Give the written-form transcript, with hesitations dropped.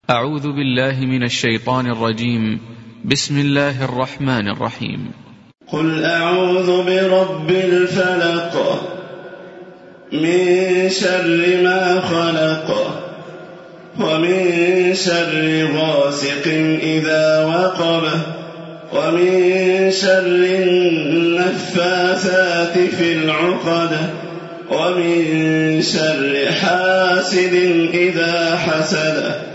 أعوذ بالله من الشيطان الرجيم. بسم الله الرحمن الرحيم. قل أعوذ برب الفلق من شر ما خلق ومن شر غاسق إذا وقب ومن شر النفاثات في العقد ومن شر حاسد إذا حسد